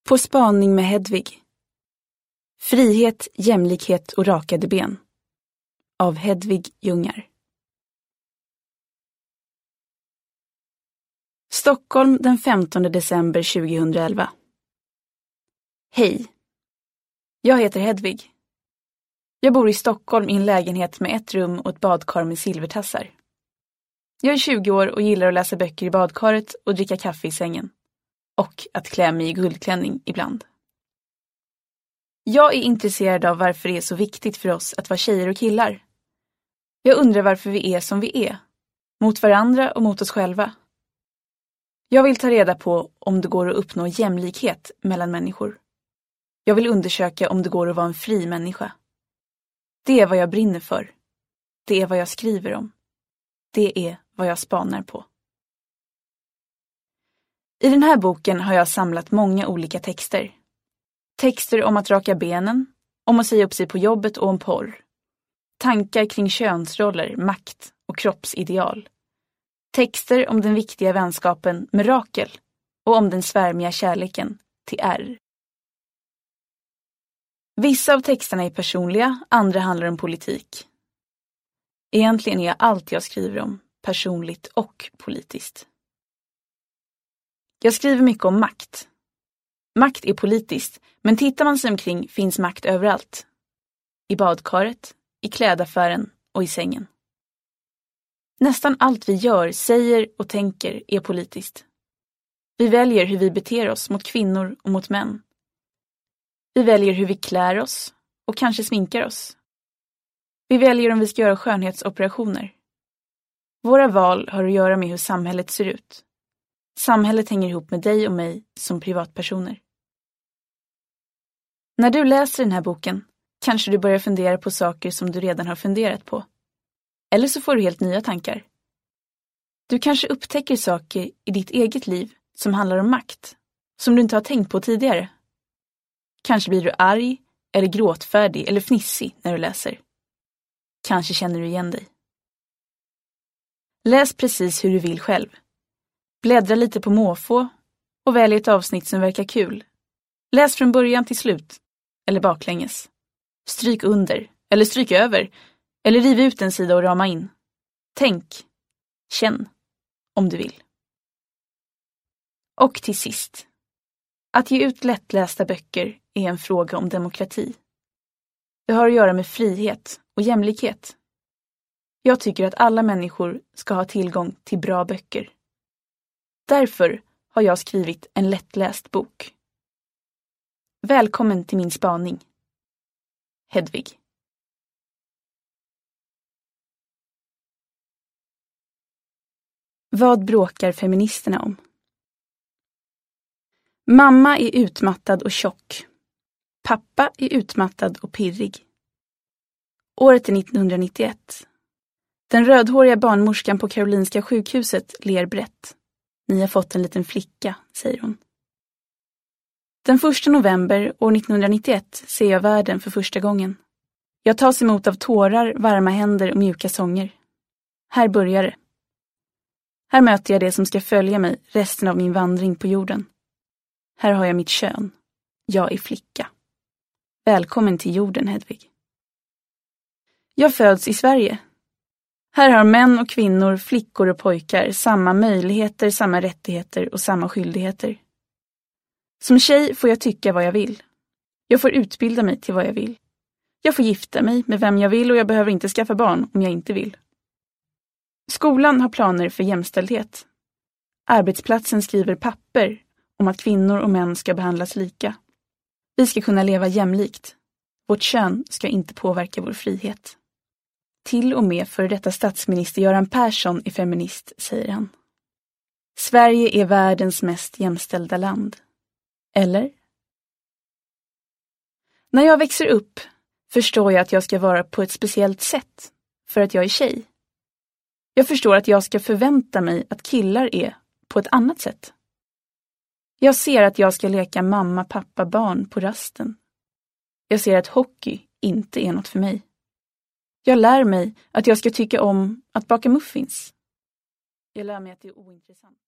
På spaning med Hedvig. Frihet, jämlikhet och rakade ben. Av Hedvig Ljungar. Stockholm den 15 december 2011. Hej. Jag heter Hedvig. Jag bor i Stockholm i en lägenhet med ett rum och ett badkar med silvertassar. Jag är 20 år och gillar att läsa böcker i badkaret och dricka kaffe i sängen. Och att klä mig i guldklänning ibland. Jag är intresserad av varför det är så viktigt för oss att vara tjejer och killar. Jag undrar varför vi är som vi är. Mot varandra och mot oss själva. Jag vill ta reda på om det går att uppnå jämlikhet mellan människor. Jag vill undersöka om det går att vara en fri människa. Det är vad jag brinner för. Det är vad jag skriver om. Det är vad jag spanar på. I den här boken har jag samlat många olika texter. Texter om att raka benen, om att säga upp sig på jobbet och om porr. Tankar kring könsroller, makt och kroppsideal. Texter om den viktiga vänskapen med Rakel och om den svärmiga kärleken till R. Vissa av texterna är personliga, andra handlar om politik. Egentligen är allt jag skriver om personligt och politiskt. Jag skriver mycket om makt. Makt är politiskt, men tittar man sig omkring finns makt överallt. I badkaret, i klädaffären och i sängen. Nästan allt vi gör, säger och tänker är politiskt. Vi väljer hur vi beter oss mot kvinnor och mot män. Vi väljer hur vi klär oss och kanske sminkar oss. Vi väljer om vi ska göra skönhetsoperationer. Våra val har att göra med hur samhället ser ut. Samhället hänger ihop med dig och mig som privatpersoner. När du läser den här boken kanske du börjar fundera på saker som du redan har funderat på. Eller så får du helt nya tankar. Du kanske upptäcker saker i ditt eget liv som handlar om makt, som du inte har tänkt på tidigare. Kanske blir du arg, eller gråtfärdig, eller fnissig när du läser. Kanske känner du igen dig. Läs precis hur du vill själv. Bläddra lite på måfå och välj ett avsnitt som verkar kul. Läs från början till slut, eller baklänges. Stryk under, eller stryk över, eller riv ut en sida och rama in. Tänk, känn, om du vill. Och till sist. Att ge ut lättlästa böcker är en fråga om demokrati. Det har att göra med frihet och jämlikhet. Jag tycker att alla människor ska ha tillgång till bra böcker. Därför har jag skrivit en lättläst bok. Välkommen till min spaning. Hedvig. Vad bråkar feministerna om? Mamma är utmattad och tjock. Pappa är utmattad och pirrig. Året är 1991. Den rödhåriga barnmorskan på Karolinska sjukhuset ler brett. Ni har fått en liten flicka, säger hon. Den 1 november år 1991 ser jag världen för första gången. Jag tas emot av tårar, varma händer och mjuka sånger. Här börjar det. Här möter jag det som ska följa mig resten av min vandring på jorden. Här har jag mitt kön. Jag är flicka. Välkommen till jorden, Hedvig. Jag föds i Sverige. Här har män och kvinnor, flickor och pojkar samma möjligheter, samma rättigheter och samma skyldigheter. Som tjej får jag tycka vad jag vill. Jag får utbilda mig till vad jag vill. Jag får gifta mig med vem jag vill och jag behöver inte skaffa barn om jag inte vill. Skolan har planer för jämställdhet. Arbetsplatsen skriver papper om att kvinnor och män ska behandlas lika. Vi ska kunna leva jämlikt. Vårt kön ska inte påverka vår frihet. Till och med för detta statsminister Göran Persson är feminist, säger han. Sverige är världens mest jämställda land. Eller? När jag växer upp förstår jag att jag ska vara på ett speciellt sätt för att jag är tjej. Jag förstår att jag ska förvänta mig att killar är på ett annat sätt. Jag ser att jag ska leka mamma, pappa, barn på rasten. Jag ser att hockey inte är något för mig. Jag lär mig att jag ska tycka om att baka muffins. Jag lär mig att det är ointressant.